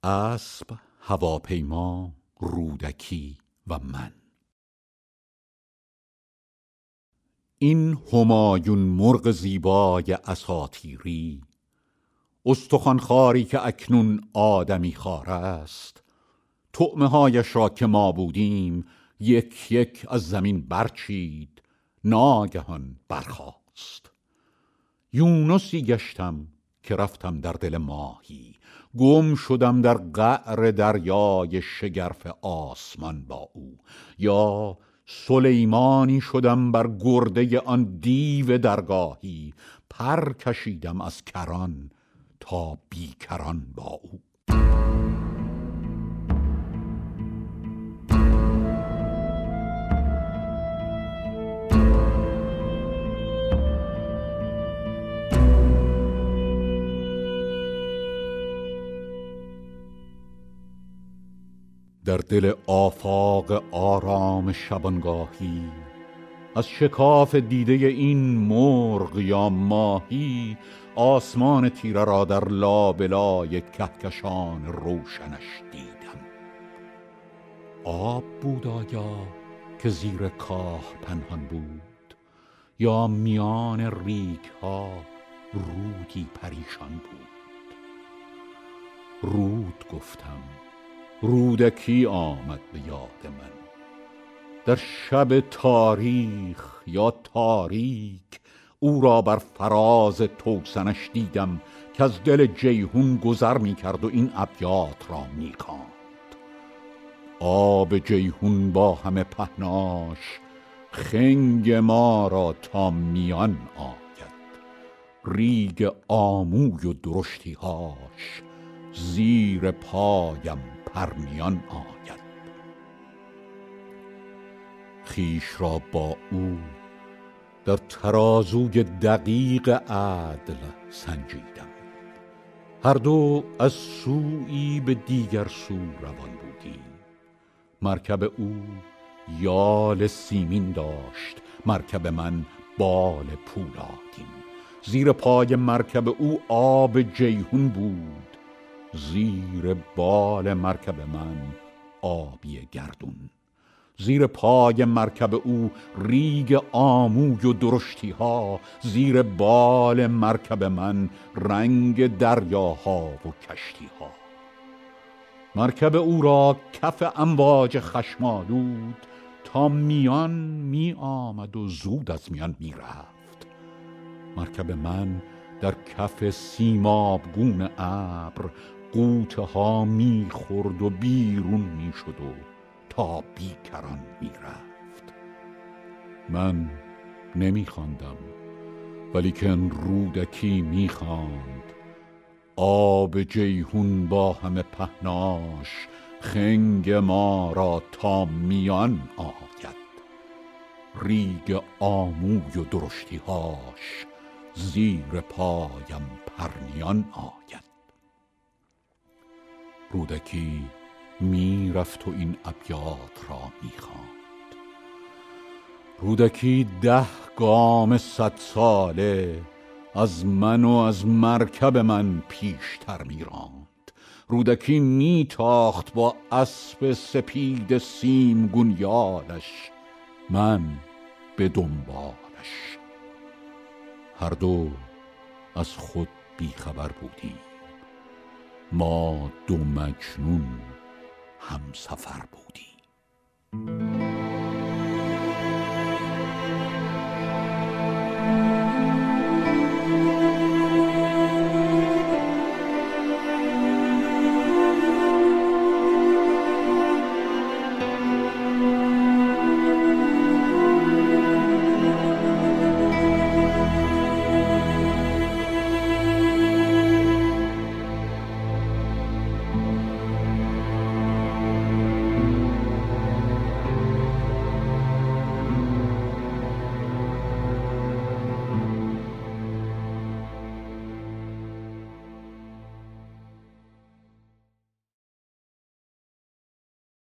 اسب، هواپیما، رودکی و من. این همایون مرغ زیبای اساطیری، استخوان‌خواری که اکنون آدمی خوار است، طعمه هایش را که ما بودیم یک یک از زمین برچید، ناگهان برخاست. یونسی گشتم که رفتم در دل ماهی، گم شدم در قعر دریای شگرف آسمان با او، یا سلیمانی شدم بر گرده آن دیو درگاهی، پر کشیدم از کران تا بیکران با او. در دل آفاق آرام شبانگاهی، از شکاف دیده این مرغ یا ماهی، آسمان تیره را در لابلای کهکشان روشنش دیدم. آب بود آیا که زیر کاه پنهان بود، یا میان ریگ ها رودی پریشان بود؟ رود گفتم، رودکی آمد به یاد من. در شب تاریخ یا تاریک او را بر فراز توسنش دیدم که از دل جیهون گذر می کرد و این ابیات را می خواند. آب جیهون با همه پهناش، خنگ ما را تا میان آید. ریگ آموی و درشتی هاش، زیر پایم پرنیان آید. خویش را با او در ترازوی دقیق عدل سنجیدم. هر دو از سویی به دیگر سو روان بودیم. مرکب او یال سیمین داشت، مرکب من بال پولادین. زیر پای مرکب او آب جیهون بود، زیر بال مرکب من آبی گردون. زیر پای مرکب او ریگ آموی و درشتی ها، زیر بال مرکب من رنگ دریاها و کشتی ها. مرکب او را کف امواج خشمالود تا میان می آمد و زود از میان می رفت. مرکب من در کف سیمابگون ابر غوطه ها می خورد و بیرون می شد و تا بیکران می رفت. من نمی خواندم، ولیکن رودکی می خواند. آب جیهون با همه پهناش، خنگ ما را تا میان آید. ریگ آموی و درشتی هاش، زیر پایم پرنیان آید. رودکی می رفت و این ابیات را می خواند. رودکی 10 گام 100 ساله از من و از مرکب من پیشتر می راند. رودکی می تاخت با اسب سپید سیمگون یالش، من به دنبالش. هر دو از خود بیخبر بودیم، ما دو مجنون هم سفر بودیم.